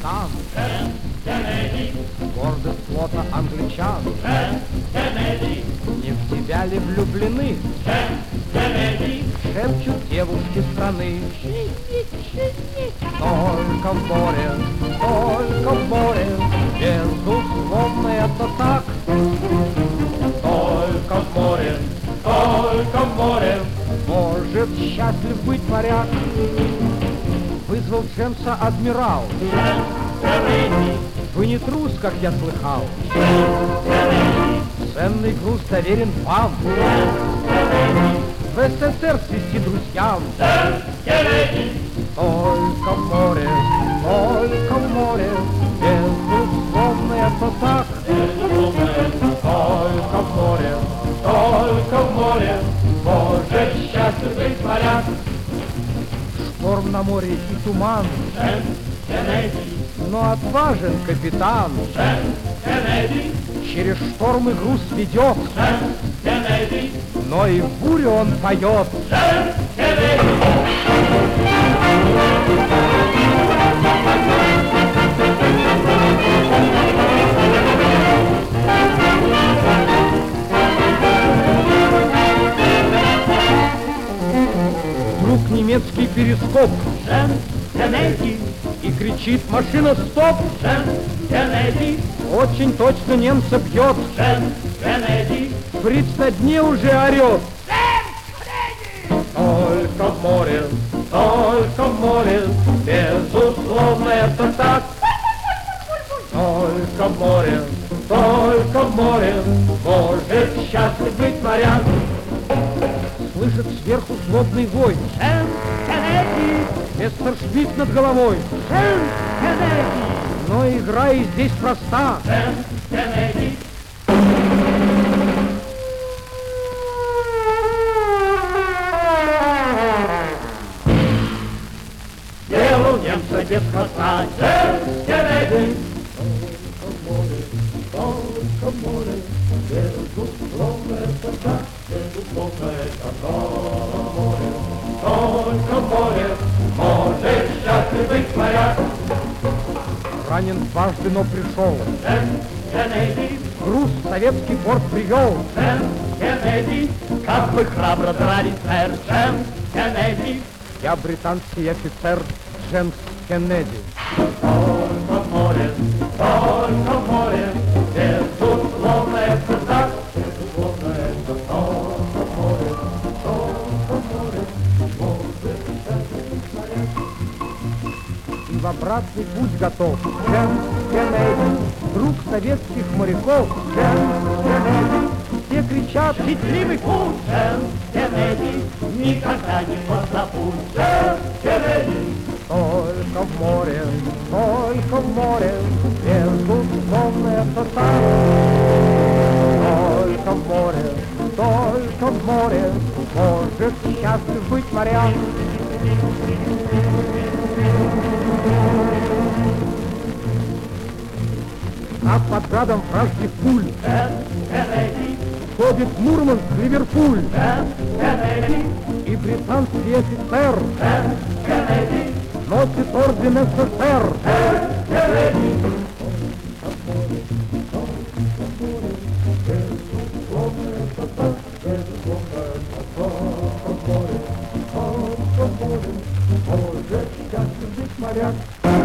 капитан, гордость флота англичан. Не в тебя ли влюблены? Шепчут девушки страны. Только в море, безусловно, это так. Только в море, может счастлив быть моряк. Вызвал Джемса адмирал. Вы не трус, как я слыхал. Ценный груз доверен вам. В СССР свести друзьям. Только в море, безусловно, это так. Только в море, может счастлив быть моряк. Шторм на море и туман, но отважен капитан. Через шторм и груз ведет, но и в бурю он поет. Вдруг немецкий перископ и кричит: машина, стоп! Очень точно немца бьет. Фриц на дне уже орет. Только в море, безусловно, это так. Только в море, может счастлив быть моряк. Слышит сверху злобный вой. Мессершмитт над головой. Но игра и здесь проста. Делал немца без хвоста. Только в море, безусловно, это так. Только в море, может счастлив быть моряк. Ранен дважды, но пришел. Груз в советский порт привел. Как вы храбро дрались, сэр Кеннеди. Я британский офицер Джеймс Кеннеди. Только в море, безусловно, это так. Безусловно, это только в море, может счастлив быть моряк. И в обратный путь готов Джеймс Кеннеди, друг советских моряков. Джеймс Кеннеди, все кричат: счастливый путь! Джеймс Кеннеди, никогда не позабудь! Джеймс Кеннеди. Только в море, безусловно, это так. Только в море, может счастлив быть моряк. А под градом вражеских пуль ходит Мурманск, Ливерпуль. И британский офицер носит орден СССР. Может счастлив быть моряк.